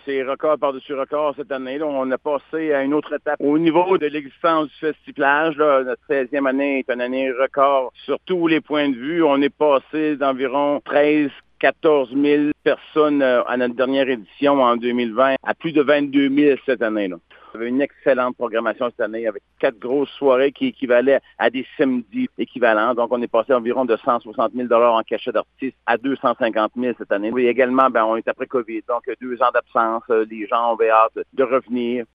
c'est record par-dessus record cette année. Là. On a passé à une autre étape. Au niveau de l'existence du Festiplage, là, notre 13e année est une année record sur tous les points de vue. On est passé d'environ 14 000 personnes à notre dernière édition en 2020 à plus de 22 000 cette année. Là. On avait une excellente programmation cette année avec 4 grosses soirées qui équivalaient à des samedis équivalents. Donc, on est passé environ de 160 000 en cachet d'artistes à 250 000 cette année. Oui, également, on est après COVID, donc 2 ans d'absence. Les gens ont hâte de revenir.